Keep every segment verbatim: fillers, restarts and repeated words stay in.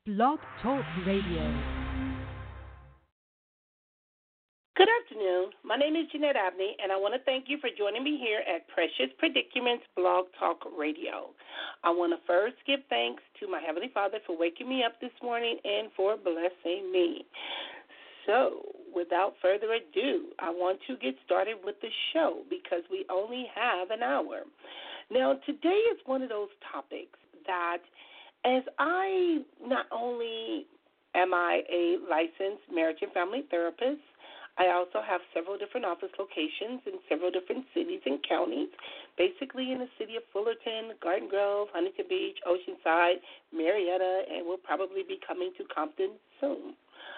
Blog Talk Radio. Good afternoon. My name is Jeanette Abney, and I want to thank you for joining me here at Precious Predicaments Blog Talk Radio. I want to first give thanks to my Heavenly Father for waking me up this morning and for blessing me. So, without further ado, I want to get started with the show because we only have an hour. Now, today is one of those topics that, as I not only am I a licensed marriage and family therapist, I also have several different office locations in several different cities and counties, basically in the city of Fullerton, Garden Grove, Huntington Beach, Oceanside, Marietta, and will probably be coming to Compton soon.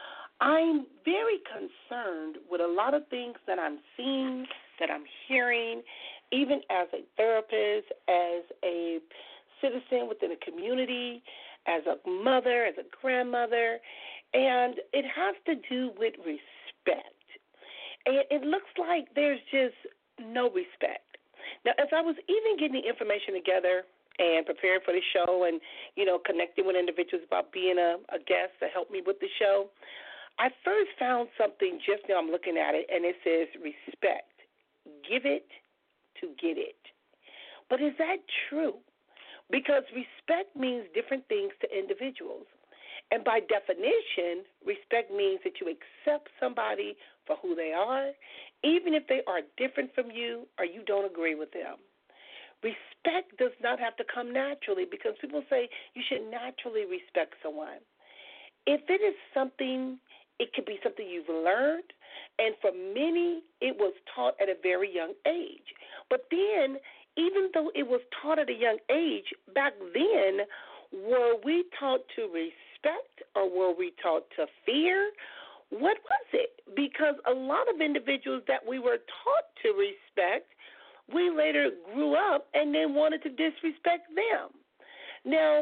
I'm very concerned with a lot of things that I'm seeing, that I'm hearing, even as a therapist, as a citizen within a community, as a mother, as a grandmother, and it has to do with respect. And it looks like there's just no respect. Now, as I was even getting the information together and preparing for the show and, you know, connecting with individuals about being a, a guest to help me with the show, I first found something just now I'm looking at it, and it says respect. Give it to get it. But is that true? Because respect means different things to individuals. And by definition, respect means that you accept somebody for who they are, even if they are different from you or you don't agree with them. Respect does not have to come naturally because people say you should naturally respect someone. If it is something, it could be something you've learned, and for many, it was taught at a very young age. But then, even though it was taught at a young age, back then, were we taught to respect or were we taught to fear? What was it? Because a lot of individuals that we were taught to respect, we later grew up and then wanted to disrespect them. Now,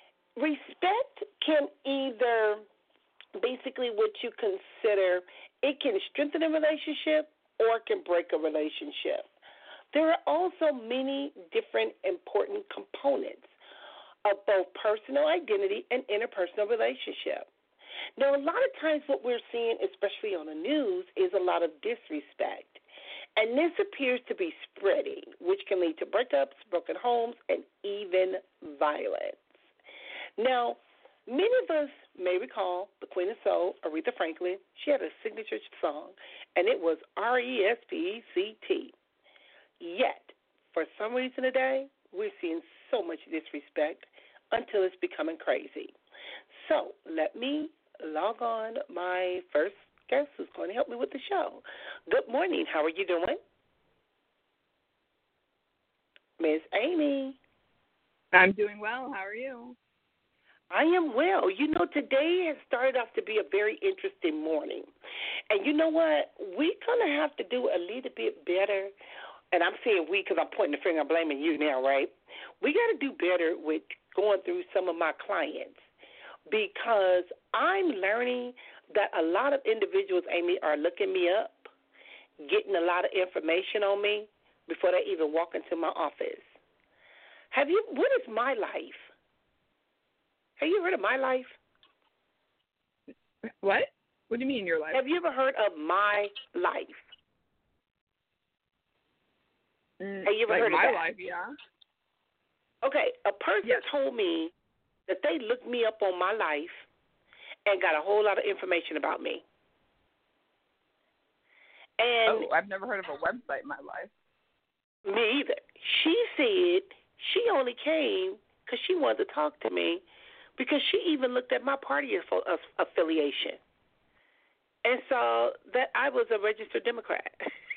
respect can either basically what you consider, it can strengthen a relationship or it can break a relationship. There are also many different important components of both personal identity and interpersonal relationship. Now, a lot of times what we're seeing, especially on the news, is a lot of disrespect. And this appears to be spreading, which can lead to breakups, broken homes, and even violence. Now, many of us may recall the Queen of Soul, Aretha Franklin. She had a signature song, and it was R E S P E C T. Yet, for some reason today, we're seeing so much disrespect until it's becoming crazy. So let me log on my first guest who's going to help me with the show. Good morning. How are you doing? Miss Amy. I'm doing well. How are you? I am well. You know, today has started off to be a very interesting morning. And you know what? We're going to have to do a little bit better. And I'm saying we because I'm pointing the finger, I'm blaming you now, right? We got to do better with going through some of my clients because I'm learning that a lot of individuals, Amy, are looking me up, getting a lot of information on me before they even walk into my office. Have you, what is My Life? Have you heard of My Life? What? What do you mean your life? Have you ever heard of My Life? Mm, Have you ever like heard of My that? Life, yeah. Okay, a person yes. told me that they looked me up on My Life and got a whole lot of information about me. And oh, I've never heard of a website, My Life. Me either. She said she only came because she wanted to talk to me because she even looked at my party affiliation and saw that I was a registered Democrat.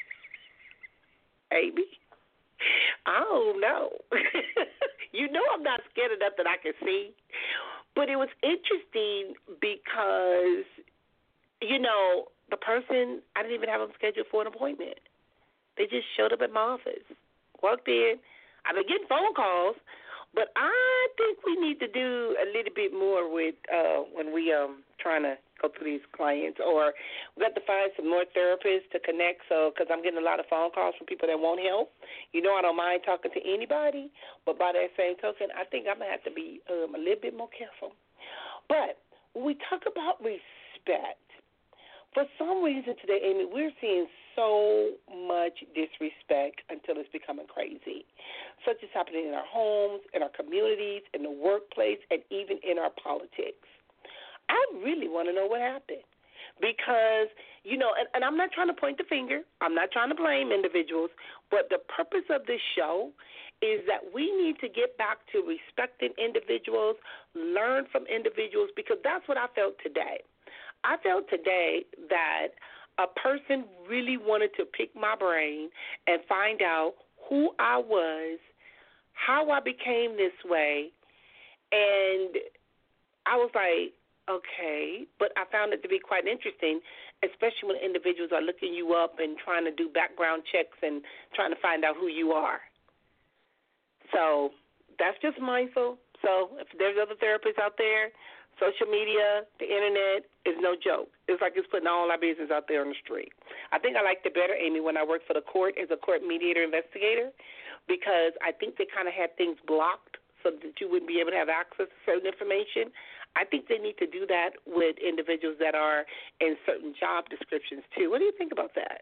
Amy, I don't know. You know I'm not scared of nothing I can see. But it was interesting because, you know, the person, I didn't even have them scheduled for an appointment. They just showed up at my office, walked in. I've been getting phone calls, but I think we need to do a little bit more with uh, when we um trying to go through these clients, or we got to find some more therapists to connect. So, because I'm getting a lot of phone calls from people that won't help. You know, I don't mind talking to anybody, but by that same token, I think I'm gonna have to be um, a little bit more careful. But when we talk about respect, for some reason today, Amy, we're seeing so much disrespect until it's becoming crazy. Such is happening in our homes, in our communities, in the workplace, and even in our politics. I really want to know what happened. Because, you know, and, and I'm not trying to point the finger. I'm not trying to blame individuals. But the purpose of this show is that we need to get back to respecting individuals, learn from individuals, because that's what I felt today. I felt today that a person really wanted to pick my brain and find out who I was, how I became this way, and I was like, okay, but I found it to be quite interesting, especially when individuals are looking you up and trying to do background checks and trying to find out who you are. So that's just mindful. So if there's other therapists out there, social media, the internet is no joke. It's like it's putting all our business out there on the street. I think I liked it better, Amy, when I worked for the court as a court mediator investigator, because I think they kind of had things blocked so that you wouldn't be able to have access to certain information. I think they need to do that with individuals that are in certain job descriptions, too. What do you think about that?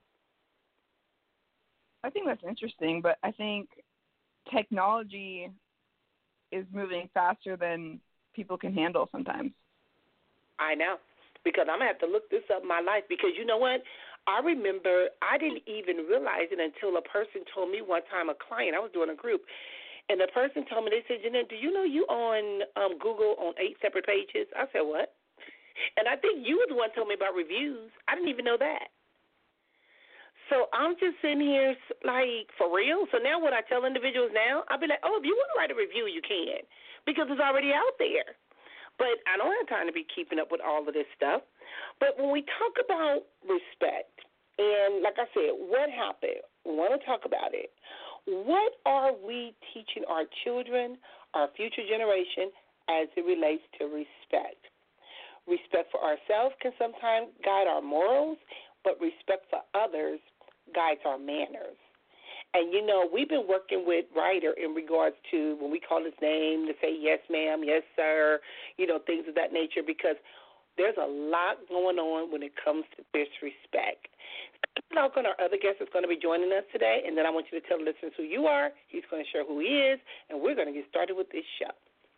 I think that's interesting, but I think technology is moving faster than people can handle sometimes. I know, because I'm going to have to look this up in my life, because you know what? I remember I didn't even realize it until a person told me one time, a client, I was doing a group, and the person told me, they said, Jeanette, do you know you on um, Google on eight separate pages? I said, what? And I think you were the one who told me about reviews. I didn't even know that. So I'm just sitting here like, for real? So now what I tell individuals now, I'll be like, oh, if you want to write a review, you can, because it's already out there. But I don't have time to be keeping up with all of this stuff. But when we talk about respect, and like I said, what happened? I want to talk about it. What are we teaching our children, our future generation, as it relates to respect? Respect for ourselves can sometimes guide our morals, but respect for others guides our manners. And, you know, we've been working with Ryder in regards to when we call his name to say yes, ma'am, yes, sir, you know, things of that nature, because there's a lot going on when it comes to disrespect. Malcolm, our other guest, is going to be joining us today, and then I want you to tell the listeners who you are. He's going to share who he is, and we're going to get started with this show.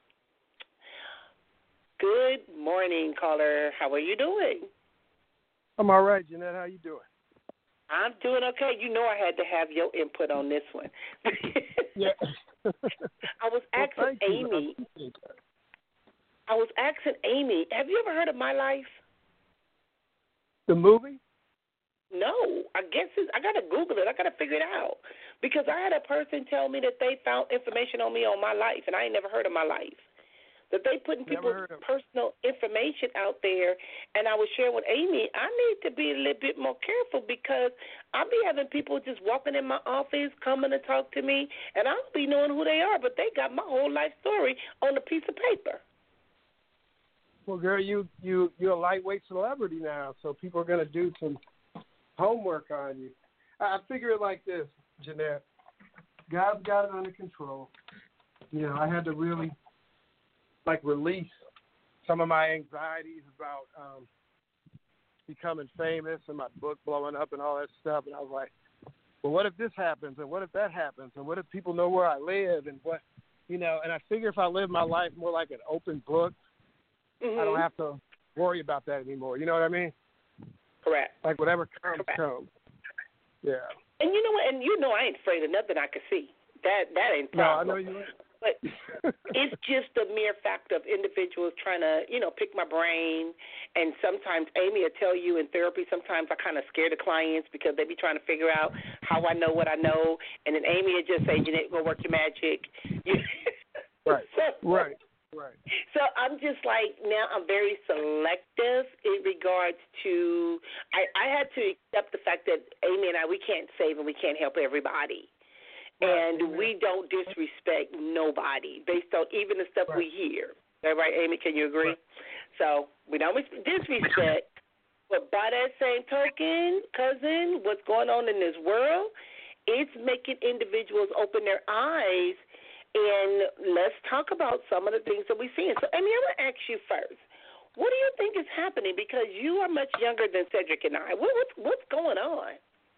Good morning, caller. How are you doing? I'm all right, Jeanette. How you doing? I'm doing okay. You know I had to have your input on this one. Yeah. I was asking well, Amy. I was asking Amy, have you ever heard of My Life? The movie? No. I guess it's, I got to Google it. I got to figure it out. Because I had a person tell me that they found information on me on My Life, and I ain't never heard of My Life. That they putting people's personal information out there, and I was sharing with Amy, I need to be a little bit more careful, because I'll be having people just walking in my office, coming to talk to me, and I don't be knowing who they are, but they got my whole life story on a piece of paper. Well, girl, you, you, you're a lightweight celebrity now, so people are going to do some homework on you. I figure it like this, Jeanette. God's got it under control. You know, I had to really like release some of my anxieties about um, becoming famous and my book blowing up and all that stuff. And I was like, well, what if this happens? And what if that happens? And what if people know where I live? And what, you know, and I figure if I live my life more like an open book, mm-hmm. I don't have to worry about that anymore. You know what I mean? Correct. Like whatever comes, Correct. comes. Yeah. And you know what? And you know I ain't afraid of nothing I can see. That that ain't problem. No, I know you ain't. But it's just the mere fact of individuals trying to, you know, pick my brain. And sometimes Amy will tell you in therapy, sometimes I kind of scare the clients because they be trying to figure out how I know what I know. And then Amy will just say, Jeanette, go work your magic. Right, so, right, right. So I'm just like, now I'm very selective in regards to, I, I had to accept the fact that Amy and I, we can't save and we can't help everybody. And we don't disrespect nobody based on even the stuff right. we hear. All right, Amy, can you agree? Right. So we don't disrespect, but by that same token, cousin, what's going on in this world, it's making individuals open their eyes, and let's talk about some of the things that we're seeing. So, Amy, I'm going to ask you first, What do you think is happening? Because you are much younger than Cedric and I. What, what's what's going on?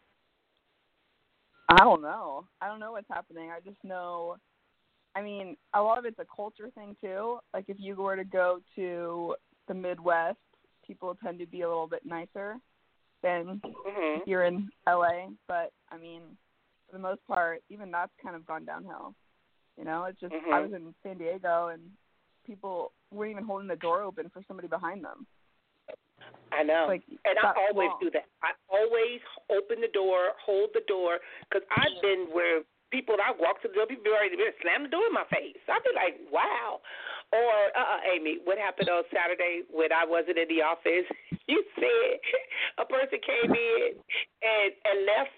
I don't know. I don't know what's happening. I just know, I mean, a lot of it's a culture thing, too. Like, if you were to go to the Midwest, people tend to be a little bit nicer than mm-hmm. here in L A. But, I mean, for the most part, even that's kind of gone downhill. You know, it's just, mm-hmm. I was in San Diego, and people weren't even holding the door open for somebody behind them. I know, like, and I always long. do that. I always open the door, hold the door, because I've been where people, I walk to the door, people already been slam the door in my face. I'd be like, wow. Or, uh-uh, Amy, what happened on Saturday when I wasn't in the office? You said a person came in and, and left.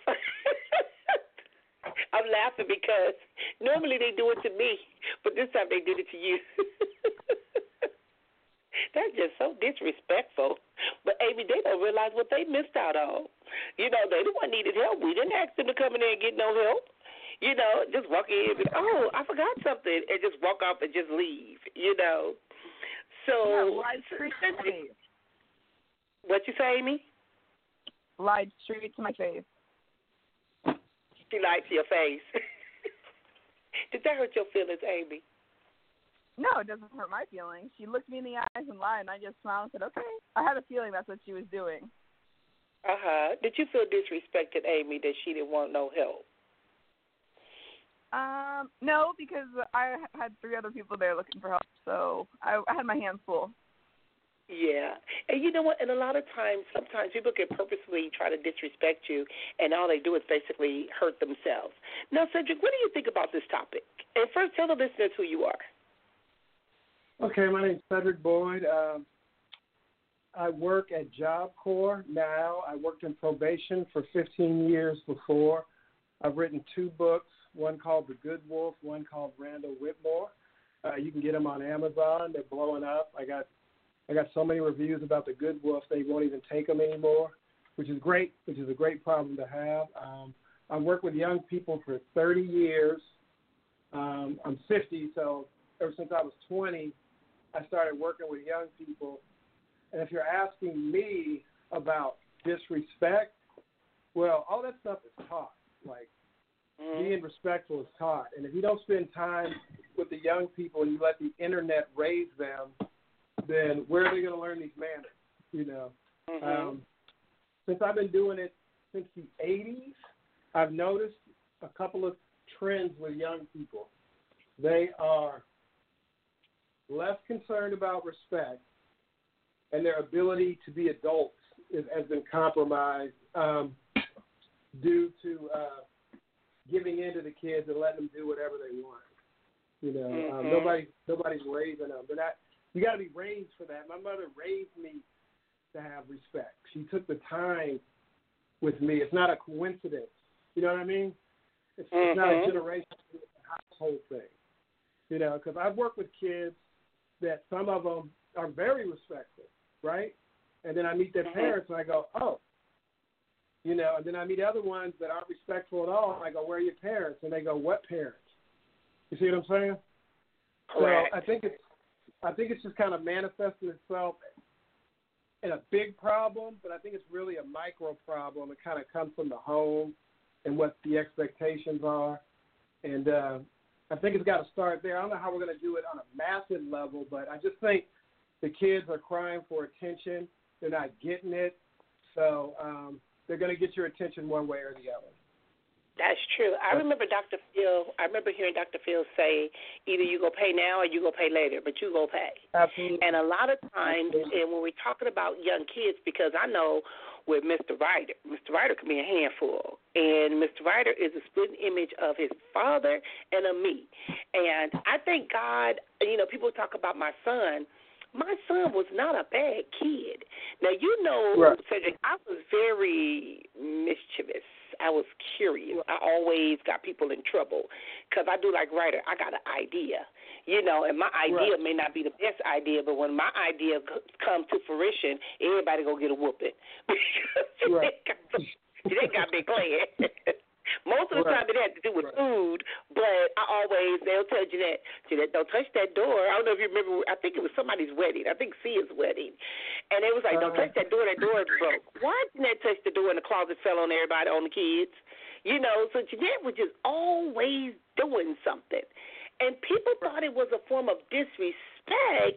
I'm laughing because normally they do it to me, but this time they did it to you. That's just so disrespectful. But, Amy, they don't realize what they missed out on. You know, they the one needed help. We didn't ask them to come in there and get no help. You know, just walk in and, oh, I forgot something, and just walk off and just leave, you know. So, yeah, lied straight to my face. What you say, Amy? Lied straight to my face. She lied to your face. Did that hurt your feelings, Amy? No, it doesn't hurt my feelings. She looked me in the eyes and lied, and I just smiled and said, okay. I had a feeling that's what she was doing. Uh-huh. Did you feel disrespected, Amy, that she didn't want no help? Um, no, because I had three other people there looking for help, so I, I had my hands full. Yeah. And you know what? And a lot of times, sometimes people can purposely try to disrespect you, and all they do is basically hurt themselves. Now, Cedric, what do you think about this topic? And first, tell the listeners who you are. Okay, my name's Cedric Boyd. Um, I work at Job Corps now. I worked in probation for fifteen years before. I've written two books, one called The Good Wolf, one called Randall Whitmore. Uh, you can get them on Amazon. They're blowing up. I got I got so many reviews about The Good Wolf, they won't even take them anymore, which is great, which is a great problem to have. Um, I've worked with young people for thirty years. Um, I'm fifty, so ever since I was twenty, I started working with young people. And if you're asking me about disrespect, well, all that stuff is taught. Like, mm-hmm. being respectful is taught. And if you don't spend time with the young people and you let the internet raise them, then where are they going to learn these manners, you know? Mm-hmm. Um, since I've been doing it since the eighties, I've noticed a couple of trends with young people. They are less concerned about respect, and their ability to be adults is, has been compromised um, due to uh, giving in to the kids and letting them do whatever they want. You know, mm-hmm. um, nobody, nobody's raising them. But that, you got to be raised for that. My mother raised me to have respect. She took the time with me. It's not a coincidence. You know what I mean? It's, mm-hmm. it's not a generational household thing. You know, because I've worked with kids that some of them are very respectful, right? And then I meet their mm-hmm. parents and I go, oh. You know, and then I meet other ones that aren't respectful at all. And I go, where are your parents? And they go, what parents? You see what I'm saying? Correct. So I think it's, I think it's just kind of manifesting itself in a big problem, but I think it's really a micro problem. It kind of comes from the home and what the expectations are. And uh, I think it's got to start there. I don't know how we're going to do it on a massive level, but I just think the kids are crying for attention. They're not getting it. So um, they're going to get your attention one way or the other. That's true. I remember Doctor Phil, I remember hearing Doctor Phil say, either you go pay now or you go pay later, but you go pay. Absolutely. And a lot of times, Absolutely. and when we're talking about young kids, because I know with Mister Ryder, Mister Ryder can be a handful. And Mister Ryder is a split image of his father and of me. And I thank God, you know, people talk about my son. My son was not a bad kid. Now, you know, right. Cedric, I was very mischievous. I was curious. I always got people in trouble because I do like Ryder. I got an idea, you know, and my idea right. may not be the best idea, but when my idea c- comes to fruition, everybody go get a whooping. Right. They got me glad. Most of the right. time it had to do with right. food, but I always, they'll tell Jeanette, Jeanette, don't touch that door. I don't know if you remember, I think it was somebody's wedding. I think Sia's wedding. And it was like, don't touch that door, that door is broke. Why didn't Jeanette touch the door and the closet fell on everybody, on the kids? You know, so Jeanette was just always doing something. And people thought it was a form of disrespect,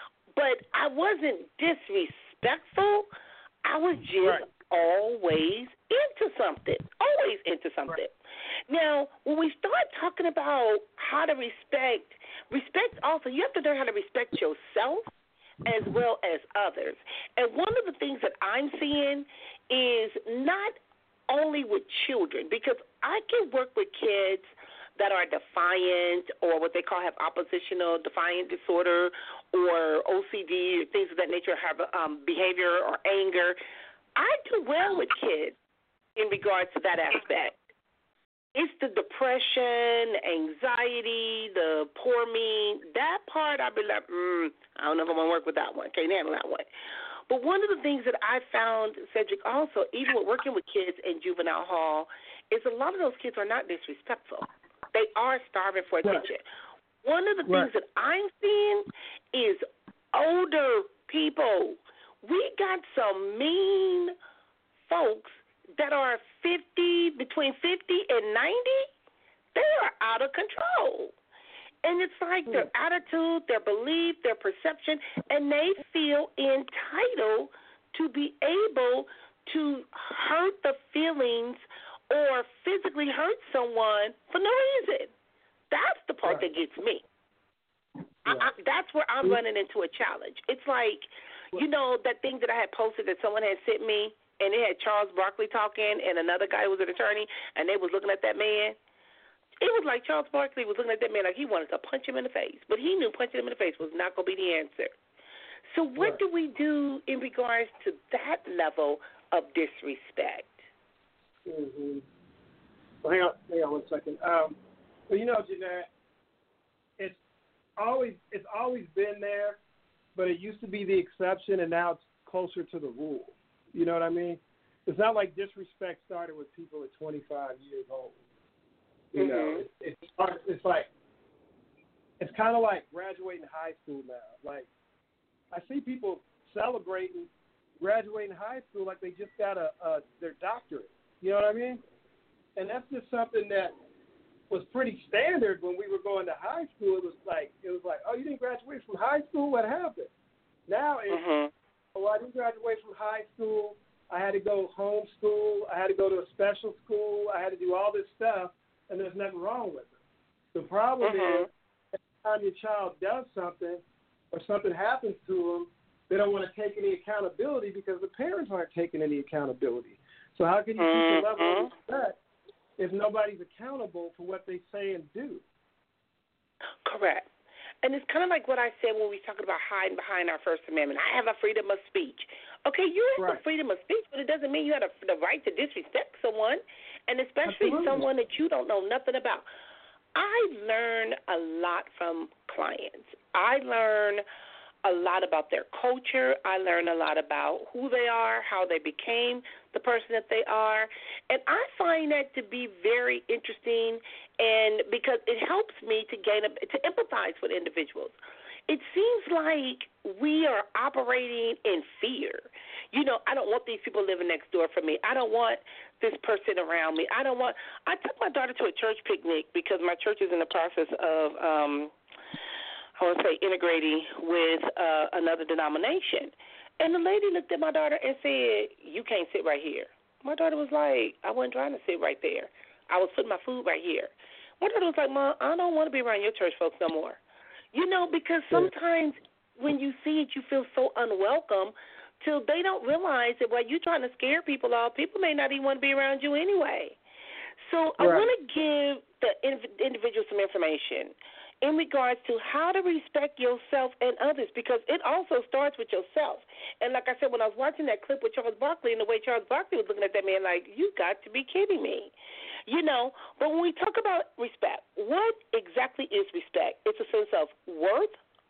but I wasn't disrespectful. I was just right. always into something, always into something. Right. Now, when we start talking about how to respect, respect also, you have to learn how to respect yourself as well as others. And one of the things that I'm seeing is not only with children, because I can work with kids that are defiant or what they call have oppositional defiant disorder or O C D or things of that nature, have um, behavior or anger. I do well with kids in regards to that aspect. It's the depression, anxiety, the poor me, that part I'd be like, mm, I don't know if I'm going to work with that one. Can't handle that one. But one of the things that I found, Cedric, also, even with working with kids in juvenile hall, is a lot of those kids are not disrespectful. They are starving for attention. Right. One of the things right. that I'm seeing is older people. We got some mean folks that are fifty, between fifty and ninety. They are out of control. And it's like their attitude, their belief, their perception, and they feel entitled to be able to hurt the feelings or physically hurt someone for no reason. That's the part right. that gets me. Yeah. I, I, that's where I'm running into a challenge. It's like, you know, that thing that I had posted that someone had sent me, and it had Charles Barkley talking, and another guy who was an attorney, and they was looking at that man. It was like Charles Barkley was looking at that man like he wanted to punch him in the face, but he knew punching him in the face was not going to be the answer. So what right. do we do in regards to that level of disrespect? Mm-hmm. Well, hang on, hang on one second. Um, well, you know, Jeanette, it's always it's always been there, but it used to be the exception, and now it's closer to the rule. You know what I mean? It's not like disrespect started with people at twenty-five years old. You know, mm-hmm. it's it's, it's like it's kind of like graduating high school now. Like I see people celebrating graduating high school like they just got a, a their doctorate. You know what I mean? And that's just something that was pretty standard when we were going to high school. It was like it was like, oh, you didn't graduate from high school? What happened? Now it's mm-hmm. oh, I didn't graduate from high school. I had to go homeschool. I had to go to a special school. I had to do all this stuff, and there's nothing wrong with it. The problem mm-hmm. is, every time your child does something or something happens to them, they don't want to take any accountability because the parents aren't taking any accountability. So how can you mm-hmm. keep a level of respect if nobody's accountable for what they say and do? Correct. And it's kind of like what I said when we talked about hiding behind our First Amendment. I have a freedom of speech. Okay, you have right. the freedom of speech, but it doesn't mean you have the right to disrespect someone, and especially Absolutely. someone that you don't know nothing about. I learn a lot from clients. I learn a lot about their culture. I learn a lot about who they are, how they became the person that they are. And I find that to be very interesting, and because it helps me to gain a, to empathize with individuals. It seems like we are operating in fear. You know, I don't want these people living next door from me. I don't want this person around me. I don't want – I took my daughter to a church picnic because my church is in the process of um, – I want to say integrating with uh, another denomination. And the lady looked at my daughter and said, you can't sit right here. My daughter was like, I wasn't trying to sit right there. I was putting my food right here. My daughter was like, Mom, I don't want to be around your church folks no more. You know, because sometimes when you see it, you feel so unwelcome till they don't realize that while you're trying to scare people off, people may not even want to be around you anyway. So I right. want to give the individual some information in regards to how to respect yourself and others, because it also starts with yourself. And like I said, when I was watching that clip with Charles Barkley and the way Charles Barkley was looking at that man like, you got to be kidding me. You know, but when we talk about respect, what exactly is respect? It's a sense of worth,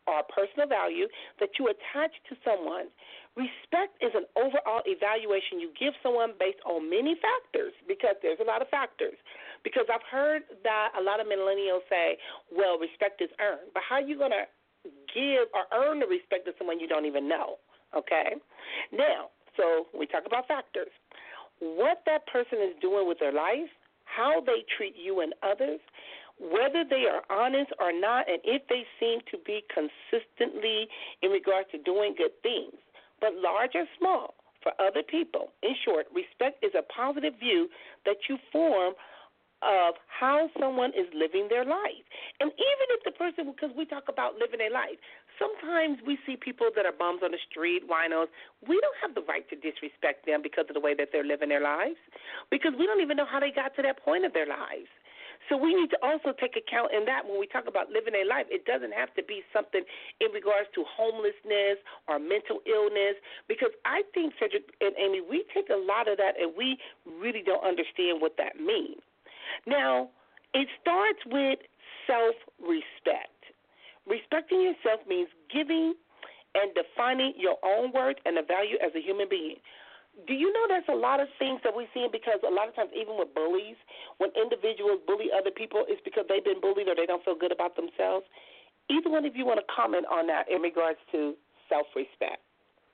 or personal value that you attach to someone. Respect is an overall evaluation you give someone based on many factors, because there's a lot of factors. Because I've heard that a lot of millennials say, well, respect is earned. But how are you going to give or earn the respect of someone you don't even know? Okay? Now, so we talk about factors. What that person is doing with their life, how they treat you and others, whether they are honest or not, and if they seem to be consistently in regards to doing good things, but large or small, for other people. In short, respect is a positive view that you form of how someone is living their life. And even if the person, because we talk about living their life, sometimes we see people that are bums on the street, winos. We don't have the right to disrespect them because of the way that they're living their lives, because we don't even know how they got to that point of their lives. So we need to also take account in that when we talk about living a life. It doesn't have to be something in regards to homelessness or mental illness, because I think, Cedric and Amy, we take a lot of that and we really don't understand what that means. Now, it starts with self-respect. Respecting yourself means giving and defining your own worth and the value as a human being. Do you know there's a lot of things that we see, because a lot of times even with bullies, when individuals bully other people, it's because they've been bullied or they don't feel good about themselves. Either one of you want to comment on that in regards to self-respect?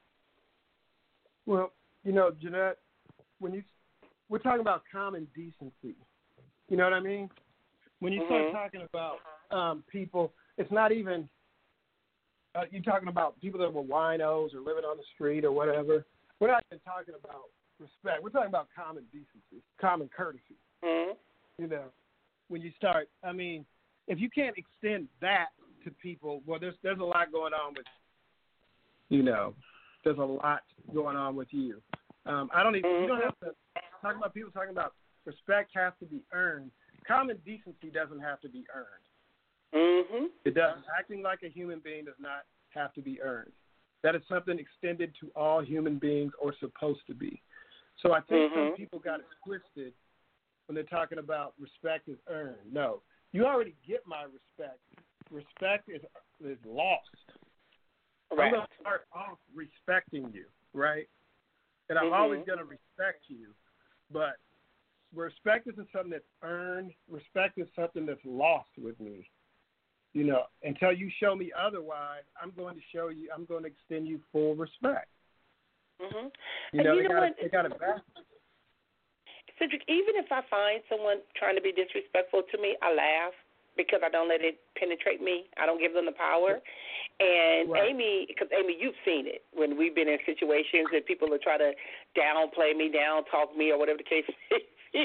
Well, you know, Jeanette, when you we're talking about common decency, you know what I mean? When you mm-hmm. start talking about um, people, it's not even uh, you're talking about people that were winos or living on the street or whatever. We're not even talking about respect. We're talking about common decency, common courtesy. Mm-hmm. You know, when you start, I mean, if you can't extend that to people, well, there's there's a lot going on with, you know, there's a lot going on with you. Um, I don't even, mm-hmm. you don't have to talk about people talking about respect has to be earned. Common decency doesn't have to be earned. Mm-hmm. It doesn't. Acting like a human being does not have to be earned. That is something extended to all human beings, or supposed to be. So I think mm-hmm. some people got it twisted when they're talking about respect is earned. No, you already get my respect. Respect is is lost. Right. I'm going to start off respecting you, right? And I'm mm-hmm. always going to respect you, but respect isn't something that's earned. Respect is something that's lost with me. You know, until you show me otherwise, I'm going to show you, I'm going to extend you full respect. Mm-hmm. You know, and you they know got what? they got it back. Cedric, even if I find someone trying to be disrespectful to me, I laugh, because I don't let it penetrate me. I don't give them the power. And right. Amy, because Amy, you've seen it when we've been in situations that people will try to downplay me, down talk me, or whatever the case is.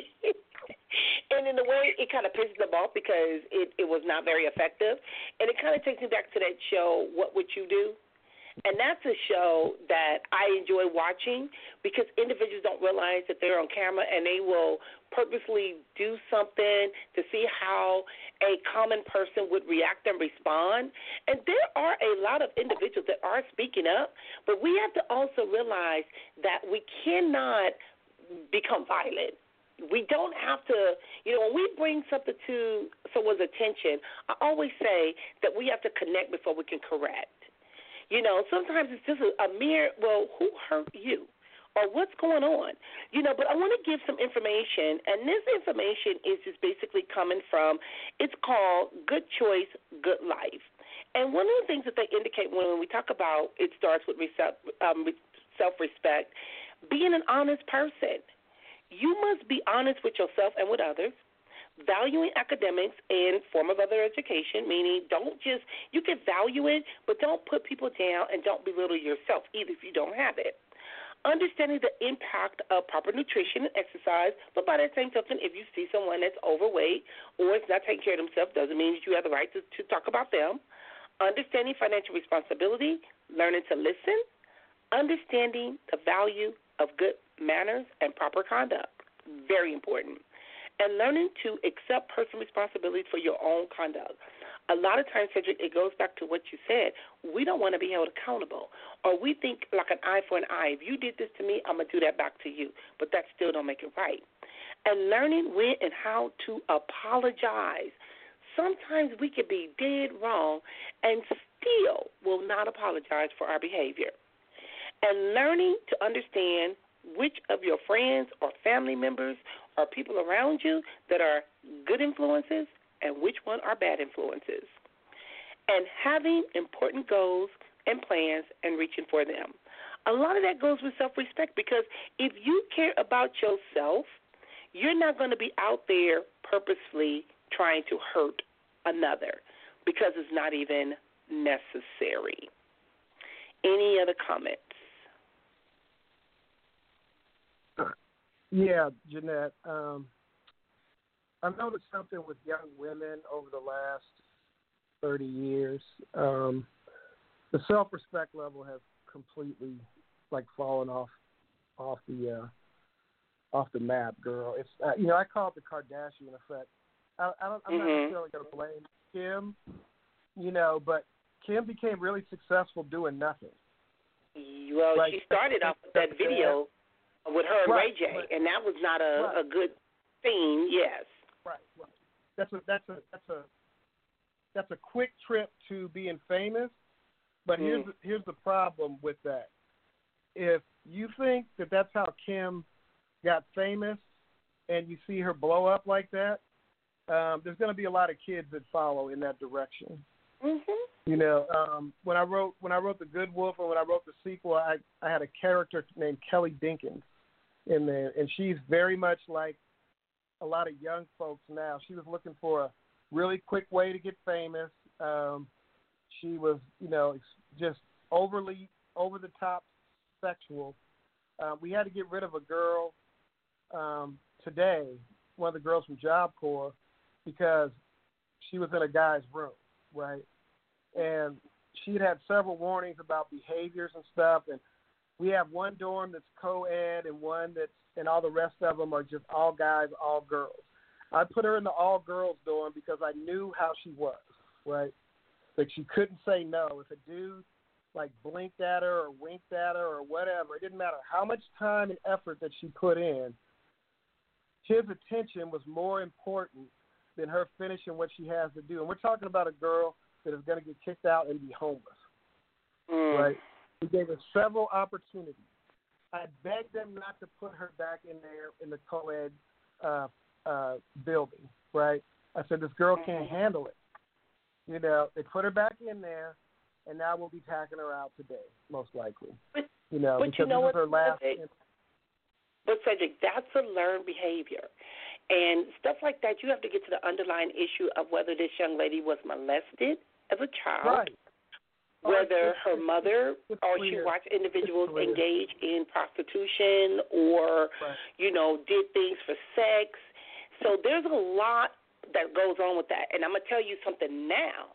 And in a way, it kind of pisses them off because it, it was not very effective. And it kind of takes me back to that show, What Would You Do? And that's a show that I enjoy watching, because individuals don't realize that they're on camera, and they will purposely do something to see how a common person would react and respond. And there are a lot of individuals that are speaking up, but we have to also realize that we cannot become violent. We don't have to, you know, when we bring something to someone's attention, I always say that we have to connect before we can correct. You know, sometimes it's just a, a mere, well, who hurt you? Or what's going on? You know, but I want to give some information, and this information is just basically coming from, it's called Good Choice, Good Life. And one of the things that they indicate when we talk about it starts with um, self-respect, being an honest person. You must be honest with yourself and with others, valuing academics and form of other education, meaning don't just, you can value it, but don't put people down and don't belittle yourself either if you don't have it. Understanding the impact of proper nutrition and exercise, but by that same token, if you see someone that's overweight or is not taking care of themselves, doesn't mean that you have the right to, to talk about them. Understanding financial responsibility, learning to listen, understanding the value of good manners and proper conduct, very important. And learning to accept personal responsibility for your own conduct. A lot of times, Cedric, it goes back to what you said. We don't want to be held accountable. Or we think like an eye for an eye. If you did this to me, I'm going to do that back to you. But that still don't make it right. And learning when and how to apologize. Sometimes we could be dead wrong and still will not apologize for our behavior. And learning to understand which of your friends or family members or people around you that are good influences and which one are bad influences. And having important goals and plans and reaching for them. A lot of that goes with self-respect, because if you care about yourself, you're not going to be out there purposefully trying to hurt another, because it's not even necessary. Any other comments? Yeah, Jeanette. Um, I've noticed something with young women over the last thirty years. Um, the self-respect level has completely, like, fallen off off the uh, off the map, girl. It's uh, you know, I call it the Kardashian effect. I, I don't, I'm mm-hmm. not necessarily going to blame Kim, you know, but Kim became really successful doing nothing. Well, like, she started off with that video with her and right, Ray J, right. and that was not a, right. a good thing. Yes. Right, right. That's a that's a that's a that's a quick trip to being famous. But mm. here's the, here's the problem with that. If you think that that's how Kim got famous, and you see her blow up like that, um, there's going to be a lot of kids that follow in that direction. Mm-hmm. You know, um, when I wrote when I wrote The Good Wolf and when I wrote the sequel, I, I had a character named Kelly Dinkins in there, and she's very much like a lot of young folks now. She was looking for a really quick way to get famous. Um, she was, you know, just overly over the top sexual. Uh, we had to get rid of a girl um, today, one of the girls from Job Corps, because she was in a guy's room, right? And she'd had several warnings about behaviors and stuff. And we have one dorm that's co-ed and one that's, and all the rest of them are just all guys, all girls. I put her in the all-girls dorm because I knew how she was, right? Like, she couldn't say no. If a dude, like, blinked at her or winked at her or whatever, it didn't matter how much time and effort that she put in, his attention was more important than her finishing what she has to do. And we're talking about a girl that is going to get kicked out and be homeless, mm. right? We gave her several opportunities. I begged them not to put her back in there in the co-ed uh, uh, building, right? I said, this girl can't handle it. You know, they put her back in there, and now we'll be packing her out today, most likely. But, you know, but because you know this what, is her last. Cedric, but Cedric, that's a learned behavior. And stuff like that, you have to get to the underlying issue of whether this young lady was molested as a child, right. whether oh, her mother it's or clear. she watched individuals it's engage in prostitution or, right. you know, did things for sex. So there's a lot that goes on with that. And I'm going to tell you something now.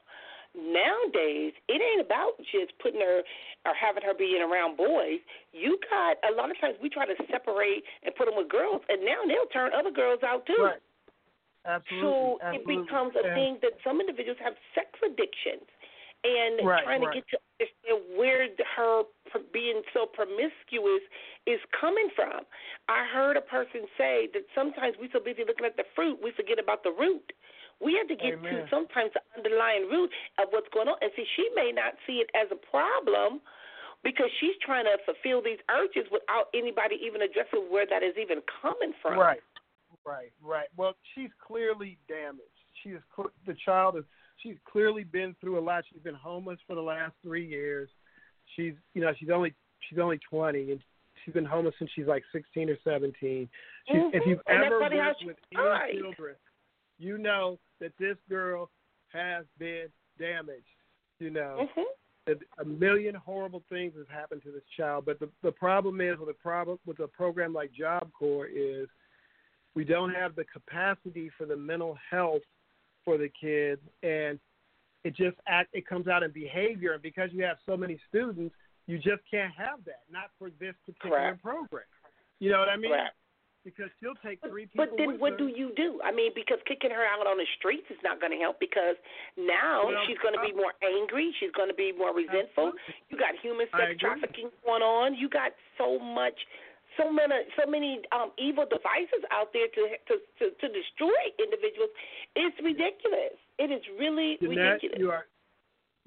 Nowadays, it ain't about just putting her or having her being around boys. You got, a lot of times we try to separate and put them with girls, and now they'll turn other girls out too. Right. Absolutely. So Absolutely. it becomes a and, thing that some individuals have sex addictions, and right, trying right. to get to understand where her being so promiscuous is coming from. I heard a person say that sometimes we're so busy looking at the fruit, we forget about the root. We have to get Amen. to sometimes the underlying root of what's going on. And see, she may not see it as a problem because she's trying to fulfill these urges without anybody even addressing where that is even coming from. Right, right, right. Well, she's clearly damaged. She is the child is. She's clearly been through a lot. She's been homeless for the last three years. She's, you know, she's only she's only twenty, and she's been homeless since she's like sixteen or seventeen. She's, mm-hmm. If you've and ever worked she, with right. any children, you know that this girl has been damaged. You know, mm-hmm. that a million horrible things have happened to this child. But the the problem is with a problem with a program like Job Corps is we don't have the capacity for the mental health for the kids, and it just act it comes out in behavior. And because you have so many students, you just can't have that. Not for this particular Correct. program. You know what I mean? Correct. Because she'll take three people. But then with what her. do you do? I mean, because kicking her out on the streets is not going to help because now well, she's going to be more angry. She's going to be more resentful. Absolutely. You got human sex trafficking going on. You got so much, so many, so many um, evil devices out there to, to to to destroy individuals. It's ridiculous. It is really Jeanette, ridiculous. You are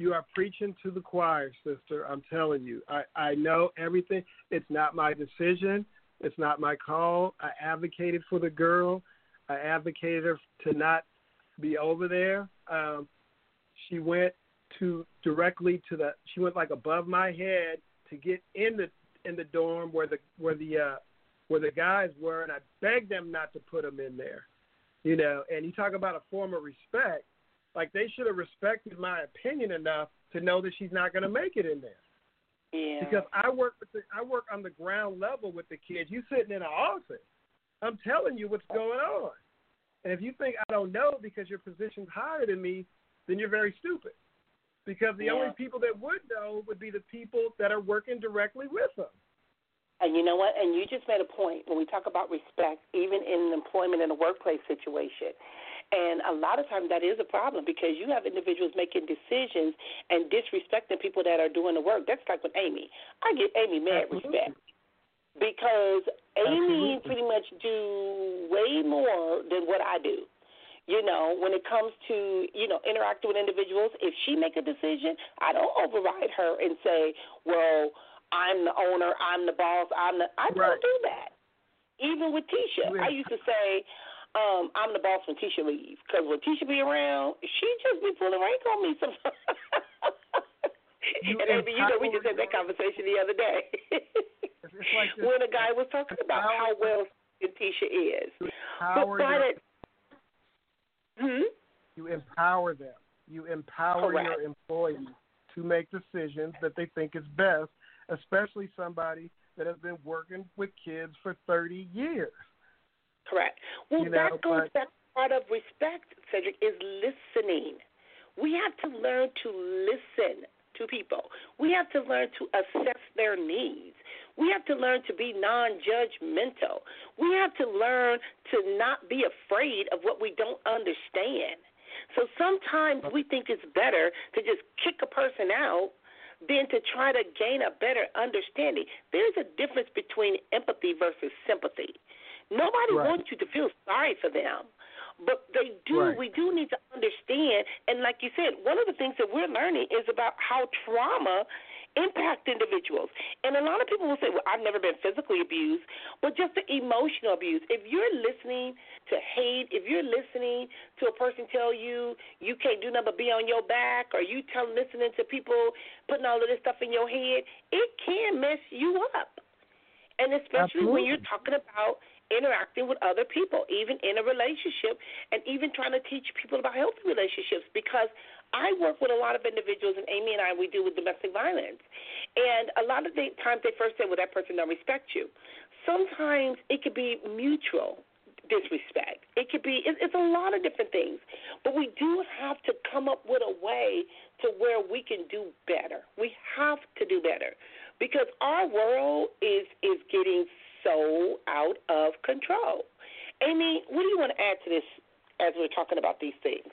you are preaching to the choir, sister. I'm telling you. I, I know everything. It's not my decision. It's not my call. I advocated for the girl. I advocated her to not be over there. Um, she went to directly to the. She went like above my head to get in the in the dorm where the where the uh, where the guys were, and I begged them not to put them in there. You know, and you talk about a form of respect. Like, they should have respected my opinion enough to know that she's not going to make it in there. Yeah. Because I work with the, I work on the ground level with the kids. You sitting in an office. I'm telling you what's going on. And if you think I don't know because your position's higher than me, then you're very stupid. Because the yeah. only people that would know would be the people that are working directly with them. And you know what? And you just made a point when we talk about respect, even in an employment in a workplace situation. And a lot of times that is a problem because you have individuals making decisions and disrespecting people that are doing the work. That's like with Amy. I give Amy mad Absolutely. respect because Amy Absolutely. pretty much do way more than what I do. You know, when it comes to, you know, interacting with individuals, if she make a decision, I don't override her and say, well, I'm the owner, I'm the boss, I'm the – I don't Right. do that. Even with Tisha, I used to say – Um, I'm the boss when Tisha leaves, because when Tisha be around, she just be pulling rank on me sometimes. And Amy, you know, we just had that conversation the other day It's like this, when a guy was talking about how well Tisha is. But by your, it, hmm? you empower them. You empower Correct. your employees to make decisions that they think is best, especially somebody that has been working with kids for thirty years. Correct. Well, You know, that goes but- back to part of respect, Cedric, is listening. We have to learn to listen to people. We have to learn to assess their needs. We have to learn to be non-judgmental. We have to learn to not be afraid of what we don't understand. So sometimes we think it's better to just kick a person out than to try to gain a better understanding. There's a difference between empathy versus sympathy. Nobody Right. wants you to feel sorry for them, but they do. Right. We do need to understand, and like you said, one of the things that we're learning is about how trauma impact individuals. And a lot of people will say, well, I've never been physically abused, but just the emotional abuse. If you're listening to hate, if you're listening to a person tell you you can't do nothing but be on your back, or you tell listening to people putting all of this stuff in your head, it can mess you up. And especially Absolutely. when you're talking about interacting with other people, even in a relationship, and even trying to teach people about healthy relationships, because I work with a lot of individuals, and Amy and I, we deal with domestic violence. And a lot of the times they first say, well, that person don't respect you. Sometimes it could be mutual disrespect. It could be, it's a lot of different things. But we do have to come up with a way to where we can do better. We have to do better because our world is is getting so out of control. Amy, what do you want to add to this as we're talking about these things?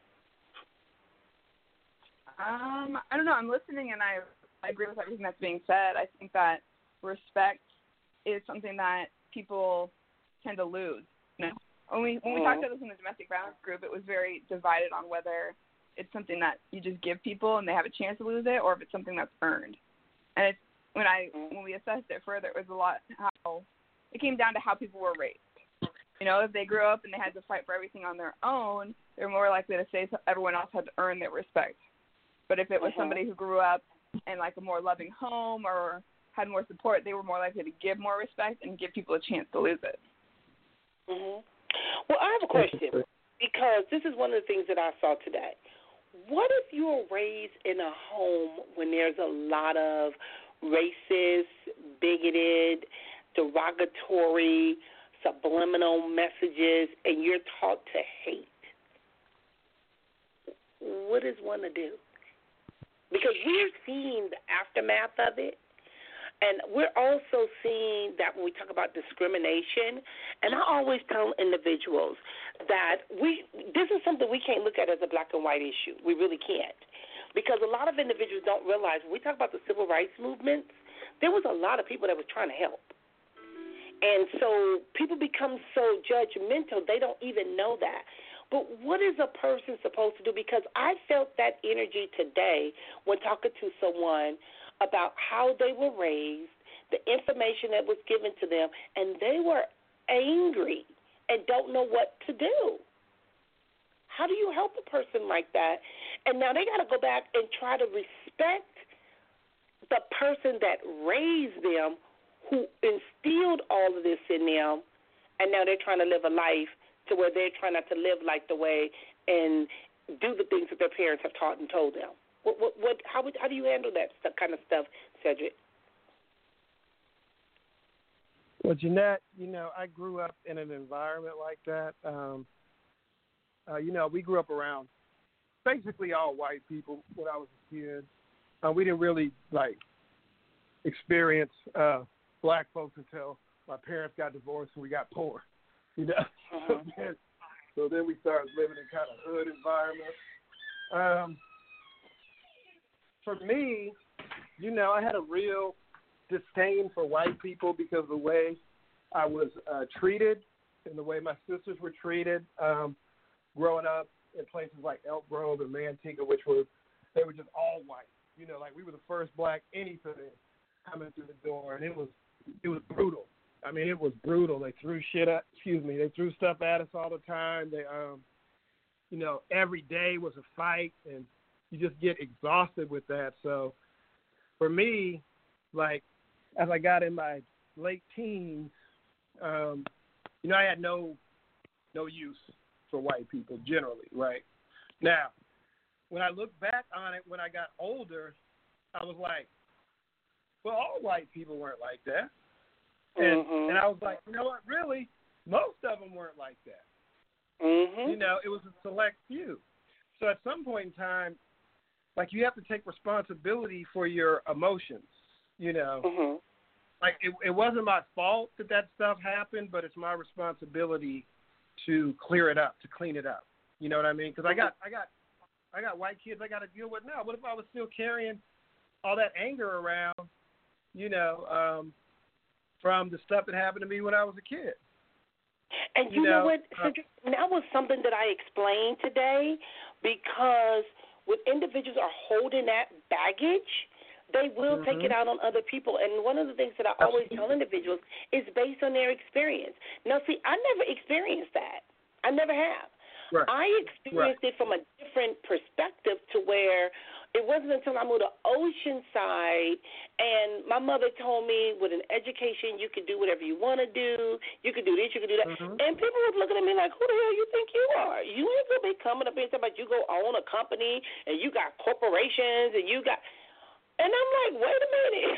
Um, I don't know. I'm listening, and I I agree with everything that's being said. I think that respect is something that people tend to lose. You know, when we when we Mm-hmm. talked about this in the domestic violence group, it was very divided on whether it's something that you just give people and they have a chance to lose it, or if it's something that's earned. And it's when I when we assessed it further, it was a lot how it came down to how people were raised. You know, if they grew up and they had to fight for everything on their own, they're more likely to say everyone else had to earn their respect. But if it was Mm-hmm. somebody who grew up in like a more loving home or had more support, they were more likely to give more respect and give people a chance to lose it. Mm-hmm. Well, I have a question because this is one of the things that I saw today. What if you were raised in a home when there's a lot of racist, bigoted, derogatory, subliminal messages, and you're taught to hate? What is one to do? Because we're seeing the aftermath of it, and we're also seeing that when we talk about discrimination, and I always tell individuals that we this is something we can't look at as a black and white issue. We really can't. Because a lot of individuals don't realize when we talk about the civil rights movements, there was a lot of people that were trying to help. And so people become so judgmental, they don't even know that. But what is a person supposed to do? Because I felt that energy today when talking to someone about how they were raised, the information that was given to them, and they were angry and don't know what to do. How do you help a person like that? And now they got to go back and try to respect the person that raised them, who instilled all of this in them, and now they're trying to live a life to where they're trying not to live like the way and do the things that their parents have taught and told them. What, what, what, how, would, how do you handle that stuff, kind of stuff, Cedric? Well, Jeanette, you know, I grew up in an environment like that. Um, uh, you know, we grew up around basically all white people when I was a kid. Uh, we didn't really, like, experience uh, black folks until my parents got divorced and we got poor, you know. Uh-huh. so, then, so then we started living in kind of hood environment. Um, for me, you know, I had a real disdain for white people because of the way I was uh, treated and the way my sisters were treated um, growing up in places like Elk Grove and Manteca, which were, they were just all white. You know, like we were the first black anything coming through the door, and it was it was brutal. I mean, it was brutal. They threw shit at, excuse me, they threw stuff at us all the time. They, um, you know, every day was a fight, and you just get exhausted with that. So for me, like, as I got in my late teens, um, you know, I had no no use for white people generally, right? Now, when I look back on it, when I got older, I was like, well, all white people weren't like that. And, mm-hmm. and I was like, you know what, really, most of them weren't like that. Mm-hmm. You know, it was a select few. So at some point in time, like, you have to take responsibility for your emotions, you know. Mm-hmm. Like, it, it wasn't my fault that that stuff happened, but it's my responsibility to clear it up, to clean it up. You know what I mean? Because I got, I got, I got white kids I got to deal with now. What if I was still carrying all that anger around, you know, um, from the stuff that happened to me when I was a kid? And you, you know, know what, uh, Cedric, that was something that I explained today, because when individuals are holding that baggage, they will mm-hmm. take it out on other people. And one of the things that I always tell individuals is based on their experience. Now, see, I never experienced that. I never have. Right. I experienced right. it from a different perspective, to where it wasn't until I moved to Oceanside and my mother told me, with an education, you can do whatever you want to do. You can do this, you can do that. Mm-hmm. And people was looking at me like, who the hell you think you are? You ain't going to be coming up here and talking about you go own a company and you got corporations and you got – and I'm like, wait a minute.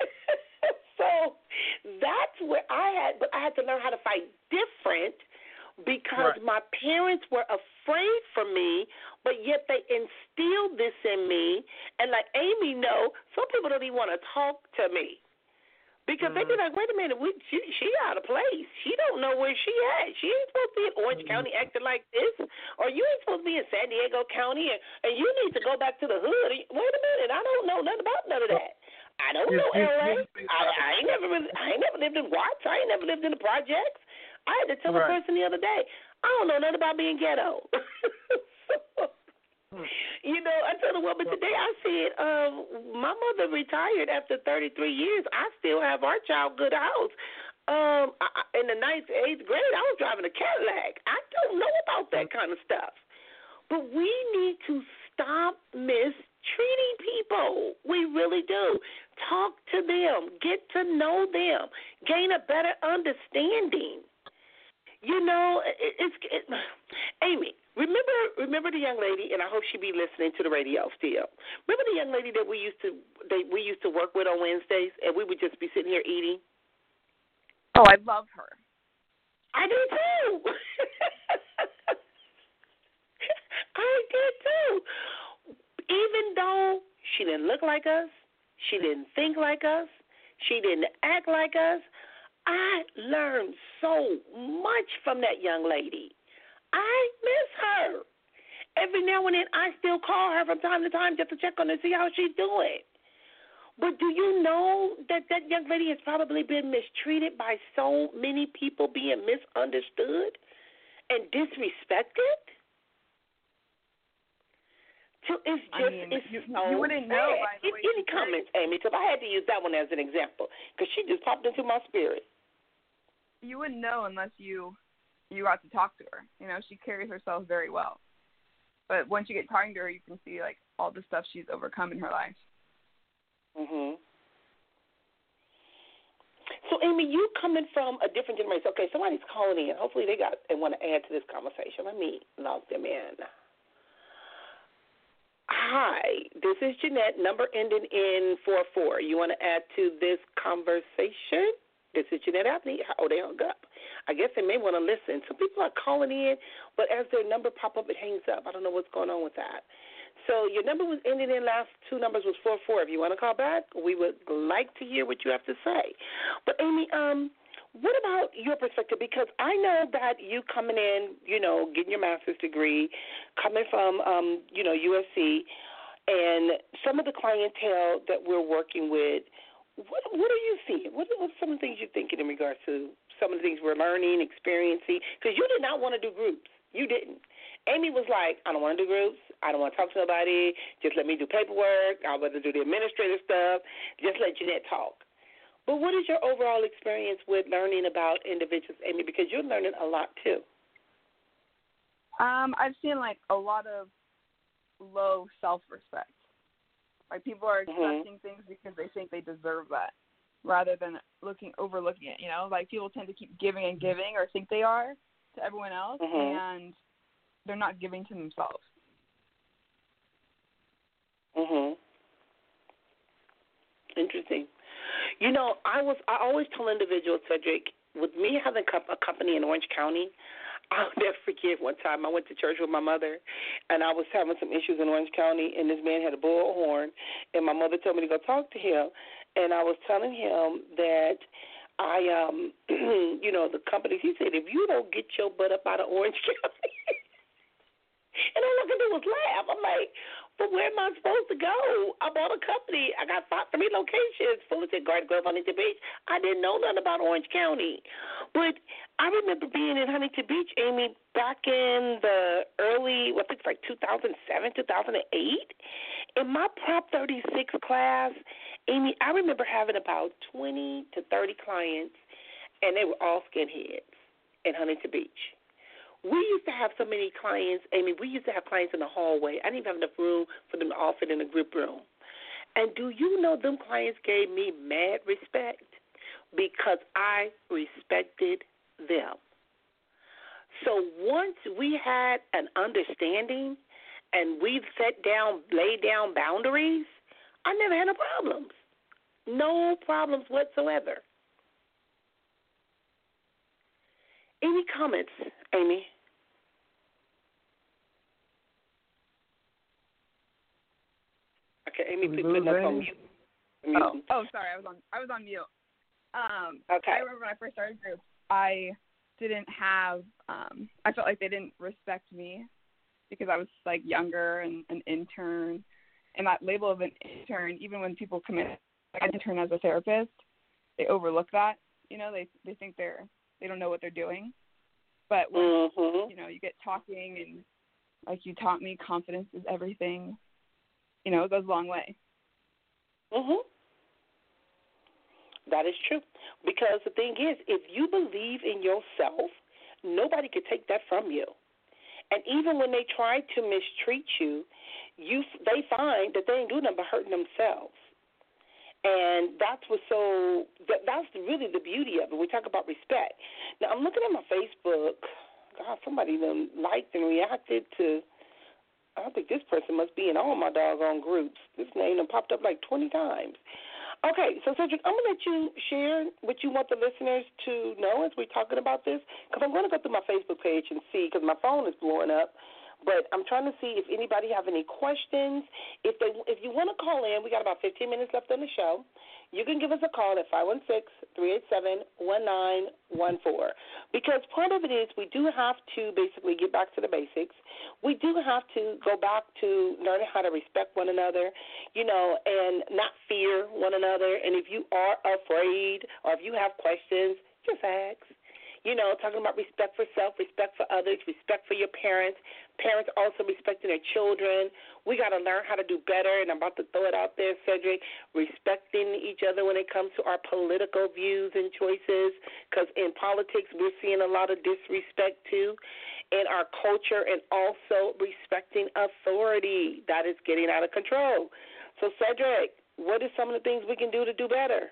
So that's where I had – but I had to learn how to fight different, because right. my parents were afraid for me, but yet they instilled this in me. And like Amy know, some people don't even want to talk to me, because mm-hmm. they be like, wait a minute, we, she, she out of place. She don't know where she at. She ain't supposed to be in Orange mm-hmm. County acting like this, or you ain't supposed to be in San Diego County, and, and you need to go back to the hood. Wait a minute, I don't know nothing about none of that. I don't know L A. I, I ain't never really, I ain't never lived in Watts. I ain't never lived in the projects. I had to tell right. a person the other day, I don't know nothing about being ghetto. So, you know, I told a woman today, I said, um, my mother retired after thirty-three years. I still have our child good house. Um, I, in the ninth, eighth grade, I was driving a Cadillac. I don't know about that kind of stuff. But we need to stop mistreating people. We really do. Talk to them. Get to know them. Gain a better understanding. You know, it, it's it, Amy. Remember, remember the young lady, and I hope she be listening to the radio still. Remember the young lady that we used to that we used to work with on Wednesdays, and we would just be sitting here eating. Oh, I love her. I do too. I did too. Even though she didn't look like us, she didn't think like us, she didn't act like us, I learned so much from that young lady. I miss her. Every now and then I still call her from time to time just to check on her and see how she's doing. But do you know that that young lady has probably been mistreated by so many people, being misunderstood and disrespected? So it's just, I mean, it's you, so you wouldn't know sad. by the way Any she comments, Amy? Because I had to use that one as an example because she just popped into my spirit. You wouldn't know unless you you got to talk to her. You know, she carries herself very well. But once you get talking to her, you can see like all the stuff she's overcome in her life. Mhm. So, Amy, you coming from a different generation. Okay, somebody's calling in. Hopefully they got and want to add to this conversation. Let me log them in. Hi, this is Jeanette, number ending in four four. You want to add to this conversation? This is Jeanette Abney. Oh, they hung up. I guess they may want to listen. Some people are calling in, but as their number pop up, it hangs up. I don't know what's going on with that. So your number was ending in last two numbers was four four. If you want to call back, we would like to hear what you have to say. But, Amy, um, what about your perspective? Because I know that you coming in, you know, getting your master's degree, coming from, um, you know, U S C, and some of the clientele that we're working with, what what are you seeing? What are some of the things you're thinking in regards to some of the things we're learning, experiencing? Because you did not want to do groups. You didn't. Amy was like, I don't want to do groups. I don't want to talk to nobody. Just let me do paperwork. I'd rather do the administrative stuff. Just let Jeanette talk. But what is your overall experience with learning about individuals, Amy? Because you're learning a lot, too. Um, I've seen, like, a lot of low self-respect. Like, people are accepting mm-hmm. things because they think they deserve that rather than looking overlooking it, you know? Like, people tend to keep giving and giving or think they are to everyone else, mm-hmm. and they're not giving to themselves. Mm-hmm. Interesting. You know, I was I always tell individuals, Cedric, with me having a company in Orange County, I'll never forget one time I went to church with my mother, and I was having some issues in Orange County, and this man had a bullhorn, and my mother told me to go talk to him, and I was telling him that I, um, you know, the company, he said, if you don't get your butt up out of Orange County, and all I could do was laugh. I'm like, but where am I supposed to go? I bought a company. I got five, three locations, Fullerton, Garden Grove, Huntington Beach. I didn't know nothing about Orange County. But I remember being in Huntington Beach, Amy, back in the early, what I think it's like two thousand seven, two thousand eight. In my Prop thirty-six class, Amy, I remember having about twenty to thirty clients, and they were all skinheads in Huntington Beach. We used to have so many clients, Amy, we used to have clients in the hallway. I didn't even have enough room for them to all fit in a group room. And do you know them clients gave me mad respect because I respected them. So once we had an understanding and we set down, laid down boundaries, I never had no problems. No problems whatsoever. Any comments, Amy? Okay, Amy, please put us on mute. Oh, oh, sorry, I was on. I was on mute. Um, okay. I remember when I first started groups, I didn't have. Um, I felt like they didn't respect me because I was like younger and an intern, and that label of an intern. Even when people come in, like an intern as a therapist, they overlook that. You know, they they think they're they don't know what they're doing. But when mm-hmm. you know you get talking and like you taught me, confidence is everything. You know, it goes a long way. Mhm. That is true. Because the thing is, if you believe in yourself, nobody can take that from you. And even when they try to mistreat you, you they find that they ain't doing nothing but hurting themselves. And that's what's so, that, that's really the beauty of it. We talk about respect. Now, I'm looking at my Facebook. God, somebody done liked and reacted to, I think this person must be in all my doggone groups. This name done popped up like twenty times. Okay, so Cedric, I'm going to let you share what you want the listeners to know as we're talking about this, because I'm going to go through my Facebook page and see, because my phone is blowing up. But I'm trying to see if anybody have any questions. If they, if you want to call in, we got about fifteen minutes left on the show. You can give us a call at five one six, three eight seven, one nine one four. Because part of it is we do have to basically get back to the basics. We do have to go back to learning how to respect one another, you know, and not fear one another. And if you are afraid or if you have questions, just ask. you know, talking about respect for self, respect for others, respect for your parents, parents also respecting their children. We got to learn how to do better, and I'm about to throw it out there, Cedric, respecting each other when it comes to our political views and choices, because in politics we're seeing a lot of disrespect too, in our culture, and also respecting authority. That is getting out of control. So, Cedric, what are some of the things we can do to do better?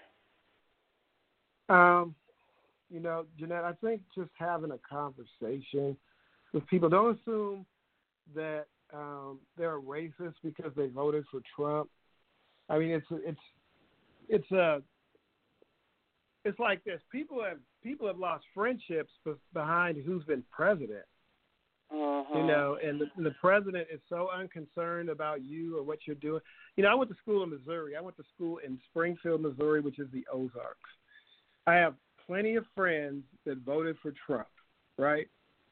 Um, you know, Jeanette, I think just having a conversation with people. Don't assume that um, they're racist because they voted for Trump. I mean, it's it's it's a it's like this. People have people have lost friendships behind who's been president. Uh-huh. You know, and the, the president is so unconcerned about you or what you're doing. You know, I went to school in Missouri. I went to school in Springfield, Missouri, which is the Ozarks. I have plenty of friends that voted for Trump, right?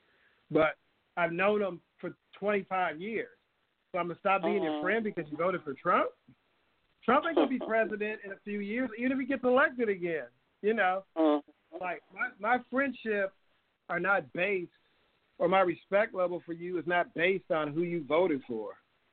But I've known them for twenty-five years. So I'm going to stop being uh-huh. your friend because you voted for Trump? Trump ain't going to be president in a few years, even if he gets elected again. You know, uh-huh. like my, my friendships are not based, or my respect level for you is not based on who you voted for.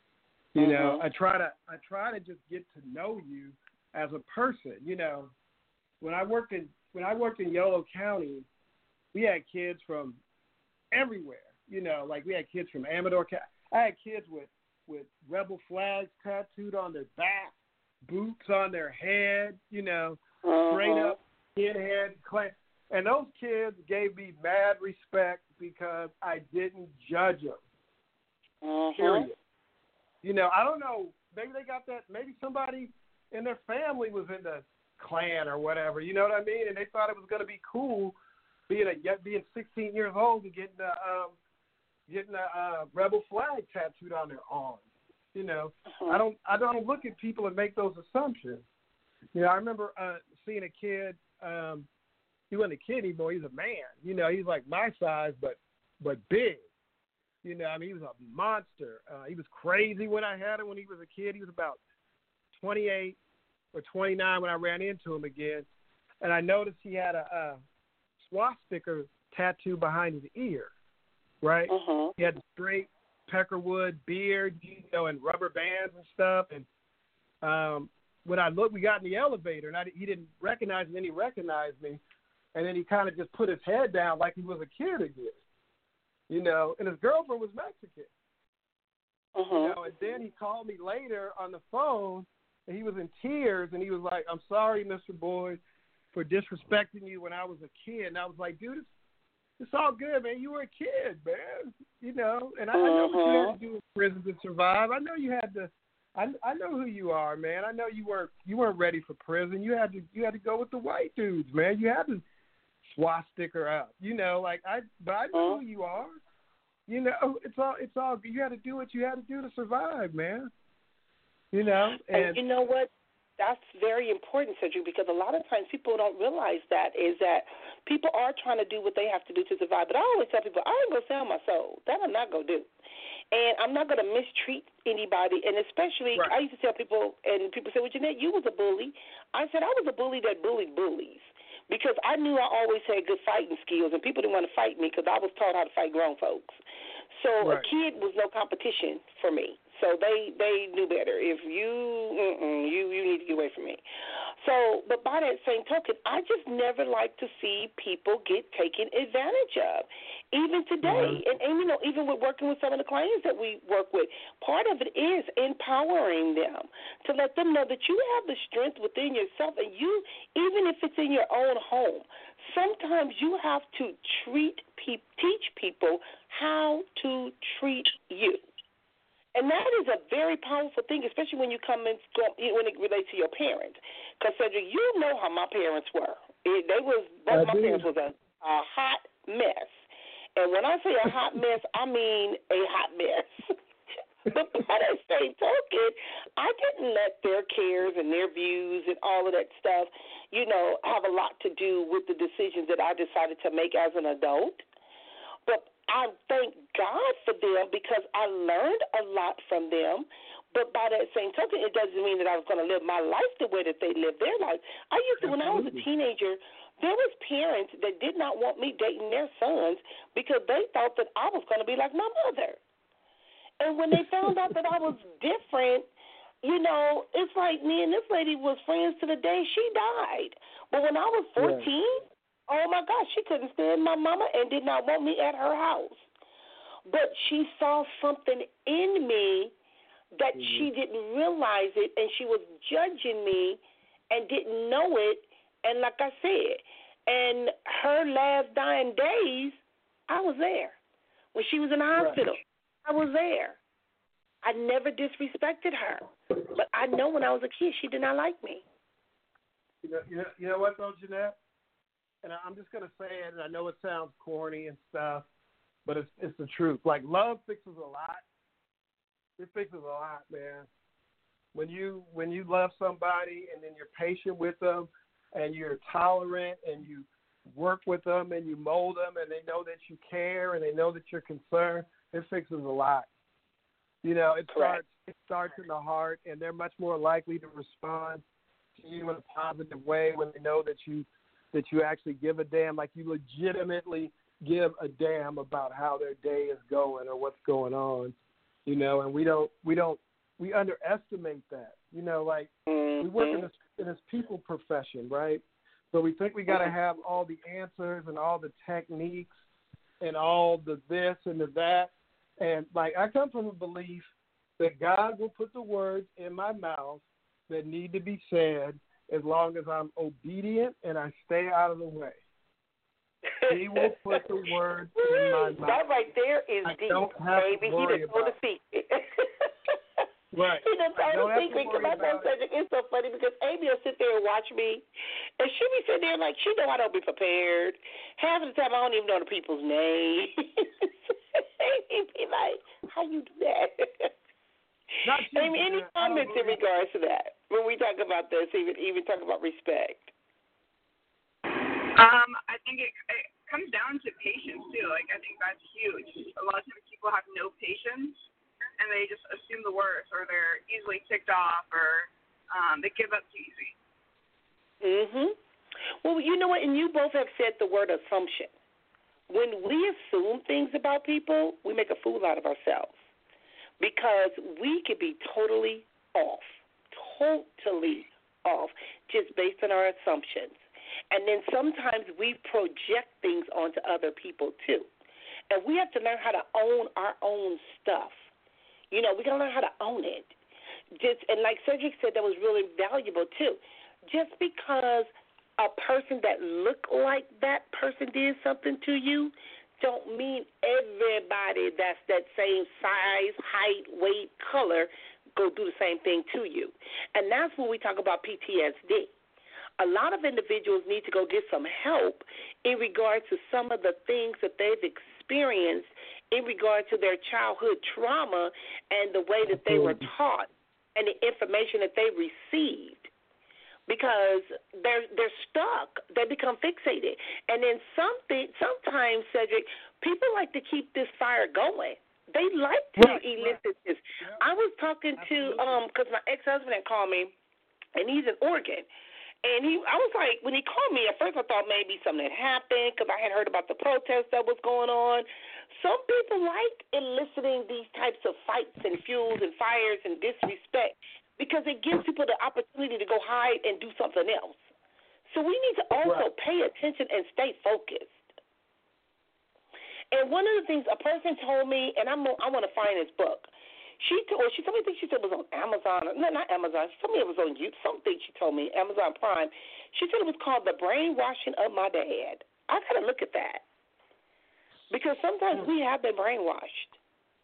You uh-huh. know, I try to I try to just get to know you as a person. You know, when I worked in when I worked in Yolo County, we had kids from everywhere. You know, like we had kids from Amador County. I had kids with, with rebel flags tattooed on their back, boots on their head. You know, uh-huh. straight up skinhead. And those kids gave me mad respect because I didn't judge them. Uh-huh. Period. You know, I don't know. Maybe they got that. Maybe somebody in their family was in the Klan or whatever. You know what I mean? And they thought it was going to be cool being a being sixteen years old and getting a um, getting a uh, rebel flag tattooed on their arm. You know, uh-huh. I don't I don't look at people and make those assumptions. You know, I remember uh, seeing a kid. Um, He wasn't a kid anymore. He was a man. You know, he was like my size, but but big. You know, I mean, he was a monster. Uh, he was crazy when I had him when he was a kid. He was about twenty-eight or twenty-nine when I ran into him again. And I noticed he had a, a swastika tattoo behind his ear, right? Uh-huh. He had the straight peckerwood beard, you know, and rubber bands and stuff. And um, when I looked, we got in the elevator, and I, he didn't recognize me, and then he recognized me. And then he kind of just put his head down like he was a kid again, you know. And his girlfriend was Mexican, uh-huh. you know. And then he called me later on the phone, and he was in tears, and he was like, "I'm sorry, Mister Boyd, for disrespecting you when I was a kid." And I was like, "Dude, it's, it's all good, man. You were a kid, man, you know." And I, uh-huh. I know what you had to do in prison to survive. I know you had to. I, I know who you are, man. I know you weren't you weren't ready for prison. You had to you had to go with the white dudes, man. You had to swastika up, you know, like I, but I know who you are, you know, it's all, it's all, you had to do what you had to do to survive, man, you know, and, and you know what, that's very important, Cedric, because a lot of times people don't realize that is that people are trying to do what they have to do to survive, but I always tell people, I ain't going to sell my soul, that I'm not going to do, and I'm not going to mistreat anybody, and especially, right. I used to tell people, and people say, well, Jeanette, you was a bully. I said, I was a bully that bullied bullies. Because I knew I always had good fighting skills, and people didn't want to fight me because I was taught how to fight grown folks. So right. a kid was no competition for me. So they, they knew better. If you, mm-mm, you you need to get away from me. So, but by that same token, I just never like to see people get taken advantage of. Even today, mm-hmm. and, and you know, even with working with some of the clients that we work with, part of it is empowering them to let them know that you have the strength within yourself, and you, even if it's in your own home, sometimes you have to treat pe- teach people how to treat you. And that is a very powerful thing, especially when you come in, when it relates to your parents. Because, Cedric, you know how my parents were. It, they was both I my do. parents was a, a hot mess. And when I say a hot mess, I mean a hot mess. But by that same token, I didn't let their cares and their views and all of that stuff, you know, have a lot to do with the decisions that I decided to make as an adult. But I thank God for them because I learned a lot from them. But by that same token, it doesn't mean that I was going to live my life the way that they lived their life. I used to, when I was a teenager, there was parents that did not want me dating their sons because they thought that I was going to be like my mother. And when they found out that I was different, you know, it's like me and this lady was friends to the day she died. But when I was fourteen, yeah. oh, my gosh, she couldn't stand my mama and did not want me at her house. But she saw something in me that mm-hmm. she didn't realize it, and she was judging me and didn't know it. And like I said, and her last dying days, I was there. When she was in the hospital, right. I was there. I never disrespected her. But I know when I was a kid, she did not like me. You know, you know, you know what, though, Jeanette? And I'm just going to say it, and I know it sounds corny and stuff, but it's it's the truth. Like, love fixes a lot. It fixes a lot, man. When you when you love somebody and then you're patient with them and you're tolerant and you work with them and you mold them and they know that you care and they know that you're concerned, it fixes a lot. You know, it starts it starts in the heart, and they're much more likely to respond to you in a positive way when they know that you that you actually give a damn, like you legitimately give a damn about how their day is going or what's going on. You know, and we don't, we don't, we underestimate that. You know, like we work in this, in this people profession, right? So we think we got to have all the answers and all the techniques and all the this and the that. And like I come from a belief that God will put the words in my mouth that need to be said as long as I'm obedient and I stay out of the way. He will put the words in my mouth. That right there is I deep, he baby. He done told the secret. Right. He done told the secret. Because my friend said it's so funny because Amy will sit there and watch me, and she be sitting there like she know I don't be prepared. Half of the time I don't even know the people's names. Amy be like, "How you do that?" Not you, Amy, any comments in regards to that when we talk about this? Even even talk about respect. Um, I think it, it comes down to patience, too. Like, I think that's huge. A lot of times people have no patience, and they just assume the worst, or they're easily ticked off, or um, they give up too easy. Mm-hmm. Well, you know what? And you both have said the word assumption. When we assume things about people, we make a fool out of ourselves because we could be totally off, totally off, just based on our assumptions. And then sometimes we project things onto other people, too. And we have to learn how to own our own stuff. You know, we got to learn how to own it. Just And like Cedric said, that was really valuable, too. Just because a person that looked like that person did something to you don't mean everybody that's that same size, height, weight, color go do the same thing to you. And that's when we talk about P T S D. A lot of individuals need to go get some help in regard to some of the things that they've experienced in regard to their childhood trauma and the way that they were taught and the information that they received. Because they're they're stuck. They become fixated. And then something sometimes, Cedric, people like to keep this fire going. They like to right, elicit right. this. Yep. I was talking Absolutely. to, um, because my ex-husband had called me, and he's in Oregon. And he, I was like, when he called me, at first I thought maybe something had happened because I had heard about the protest that was going on. Some people like eliciting these types of fights and fuels and fires and disrespect because it gives people the opportunity to go hide and do something else. So we need to also right. pay attention and stay focused. And one of the things a person told me, and I'm, I want to find his book. She told, she told me, I think she said it was on Amazon. No, not Amazon. She told me it was on YouTube. Something she told me, Amazon Prime. She said it was called The Brainwashing of My Dad. I got to look at that. Because sometimes we have been brainwashed.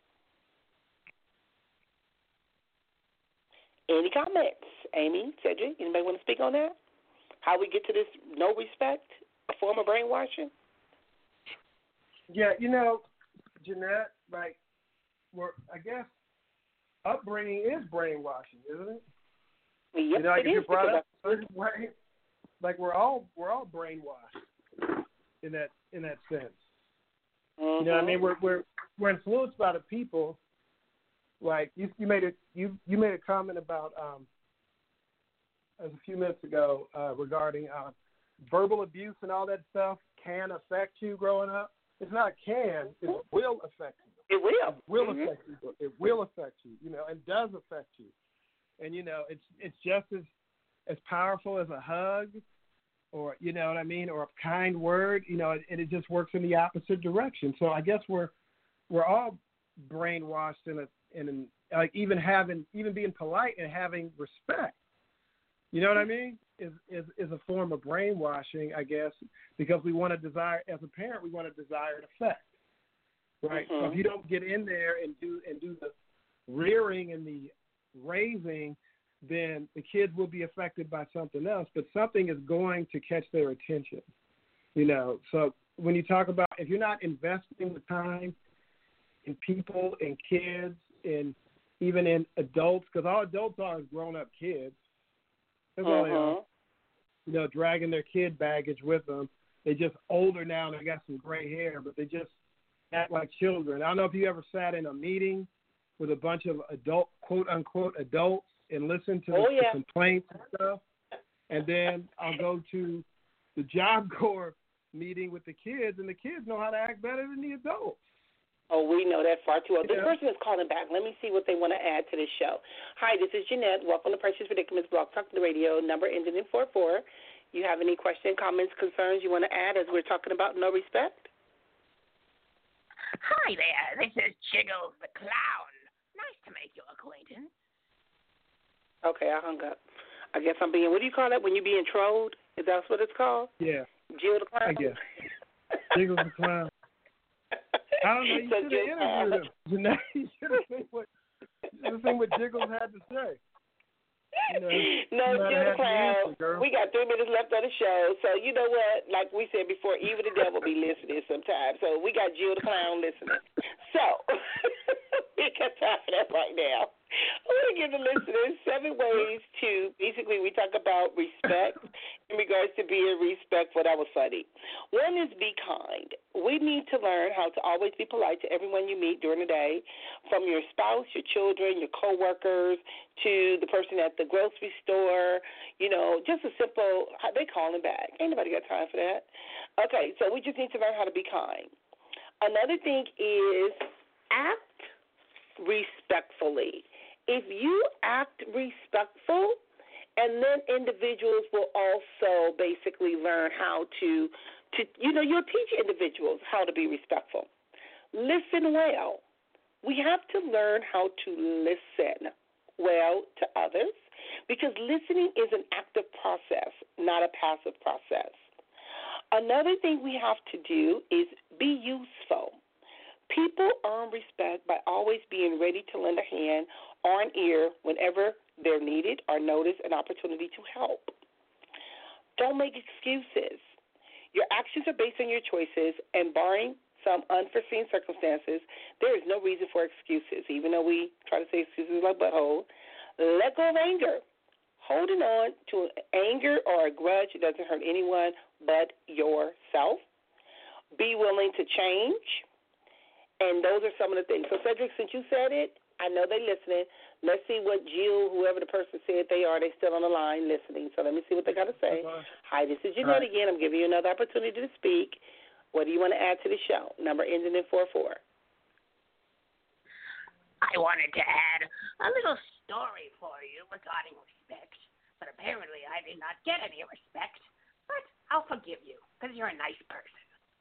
Any comments? Amy, Cedric, anybody want to speak on that? How we get to this no respect, a form of brainwashing? Yeah, you know, Jeanette, like, we're, I guess, upbringing is brainwashing, isn't it? Yep, you know, like it if is. you're brought up a certain way, like we're all we're all brainwashed in that in that sense. Mm-hmm. You know what I mean? We're we're we're influenced by the people like you, you made it. You you made a comment about um, as a few minutes ago uh, regarding uh, verbal abuse and all that stuff can affect you growing up. It's not can, it will affect you. It will. It will mm-hmm. affect you. It will affect you, you know, and does affect you. And, you know, it's it's just as as powerful as a hug or, you know what I mean, or a kind word, you know, and it just works in the opposite direction. So I guess we're we're all brainwashed in a in an, like even having even being polite and having respect. You know what I mean? Is, is is a form of brainwashing, I guess, because we want to desire, as a parent, we want a desired effect, right? Mm-hmm. So if you don't get in there and do and do the rearing and the raising, then the kids will be affected by something else. But something is going to catch their attention, you know. So when you talk about if you're not investing the time in people, in kids, in even in adults, because all adults are is grown-up kids. That's all they are. You know, dragging their kid baggage with them. They're just older now and they got some gray hair, but they just act like children. I don't know if you ever sat in a meeting with a bunch of adult, quote unquote, adults and listened to the, oh, yeah. the complaints and stuff. And then I'll go to the Job Corps meeting with the kids, and the kids know how to act better than the adults. Oh, we know that far too well. This Yeah. person is calling back. Let me see what they want to add to this show. Hi, this is Jeanette. Welcome to Precious Predicaments Blog Talk Radio, number ending in four four. You have any questions, comments, concerns you want to add as we're talking about no respect? Hi there. This is Jiggles the Clown. Nice to make your acquaintance. Okay, I hung up. I guess I'm being, what do you call that when you're being trolled? Is that what it's called? Yeah. Jill the Clown? I guess. Jiggles the Clown. I don't know. You So should have interviewed him. Jeanette, you should have seen what, seen what Jiggles had to say. You know, no, you Jill the Clown. Answer, we got three minutes left on the show. So you know what? Like we said before, even the devil be listening sometimes. So we got Jill the Clown listening. So we got time for that right now. I want to give the listeners seven ways to, basically we talk about respect in regards to being respectful. That was funny. One is be kind. We need to learn how to always be polite to everyone you meet during the day, from your spouse, your children, your coworkers, to the person at the grocery store. You know, just a simple, they calling back. Ain't nobody got time for that. Okay, so we just need to learn how to be kind. Another thing is act respectfully. If you act respectful, and then individuals will also basically learn how to, to, you know, you'll teach individuals how to be respectful. Listen well. We have to learn how to listen well to others, because listening is an active process, not a passive process. Another thing we have to do is be useful. People earn respect by always being ready to lend a hand or an ear whenever they're needed or notice an opportunity to help. Don't make excuses. Your actions are based on your choices, and barring some unforeseen circumstances, there is no reason for excuses, even though we try to say excuses like butthole. Let go of anger. Holding on to anger or a grudge doesn't hurt anyone but yourself. Be willing to change. And those are some of the things. So, Cedric, since you said it, I know they're listening. Let's see what Jill, whoever the person said they are, they're still on the line listening. So let me see what they got to say. Uh-huh. Hi, this is Jeanette right. again. I'm giving you another opportunity to speak. What do you want to add to the show? Number ending in four four. I wanted to add a little story for you regarding respect, but apparently I did not get any respect. But I'll forgive you, because you're a nice person.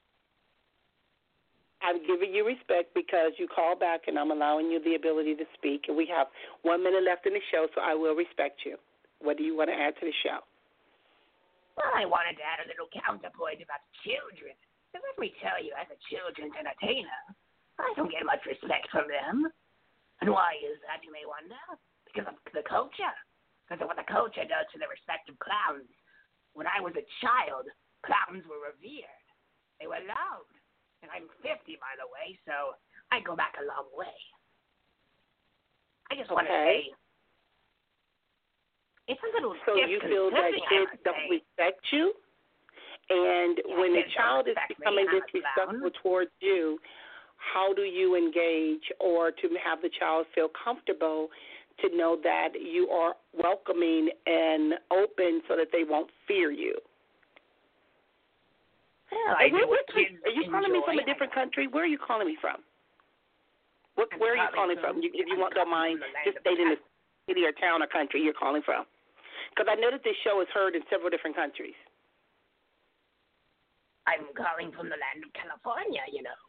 I'm giving you respect because you called back, and I'm allowing you the ability to speak. And we have one minute left in the show, so I will respect you. What do you want to add to the show? Well, I wanted to add a little counterpoint about children. And let me tell you, as a children's entertainer, I don't get much respect from them. And why is that, you may wonder? Because of the culture. Because of what the culture does to the respective clowns. When I was a child, clowns were revered. They were loved. And I'm fifty, by the way, so I go back a long way. I just okay. want to say, it's a little So you feel that kids don't respect you? And yeah, when a child is becoming me, disrespectful towards you, how do you engage or to have the child feel comfortable to know that you are welcoming and open so that they won't fear you? Well, I where, do what where, kids are you calling me enjoy. from a different country? Where are you calling me from? What, where are you calling from? You, if you want, don't mind, just stating the city or town or country you're calling from. Because I know that this show is heard in several different countries. I'm calling from the land of California, you know.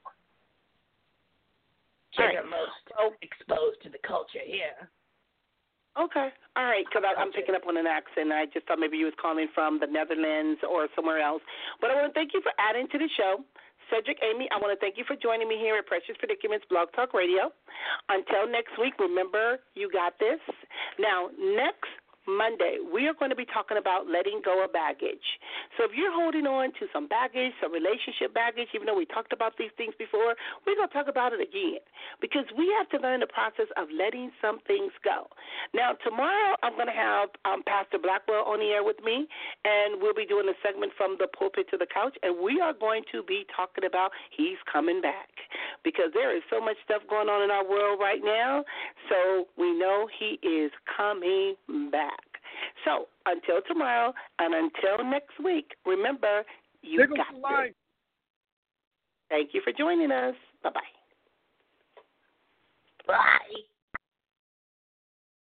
Right. They're most well, exposed to the culture here. Okay. All right, because I'm picking up on an accent. I just thought maybe you was calling from the Netherlands or somewhere else. But I want to thank you for adding to the show. Cedric, Amy, I want to thank you for joining me here at Precious Predicaments Blog Talk Radio. Until next week, remember, you got this. Now, next Monday, we are going to be talking about letting go of baggage. So if you're holding on to some baggage, some relationship baggage, even though we talked about these things before, we're going to talk about it again because we have to learn the process of letting some things go. Now, tomorrow I'm going to have um, Pastor Blackwell on the air with me, and we'll be doing a segment from the pulpit to the couch, and we are going to be talking about he's coming back because there is so much stuff going on in our world right now, so we know he is coming back. So until tomorrow and until next week, remember, you Pickles got for life. this. Thank you for joining us. Bye-bye. Bye.